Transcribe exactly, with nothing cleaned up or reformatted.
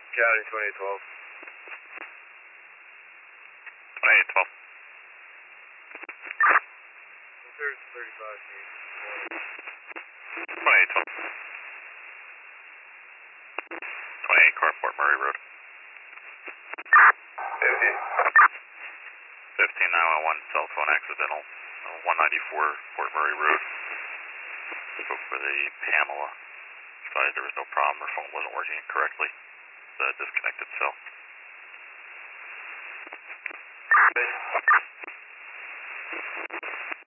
County twenty twelve. twenty-eight twelve. There's thirty-five feet. twenty-eight twelve. twenty-eight car, Fort Murray Road. fifteen. fifteen nine one one, cell phone accidental. Uh, one ninety-four Fort Murray Road. Spoke with a Pamela. Advised there was no problem. Her phone wasn't working correctly. The disconnected cell. Base.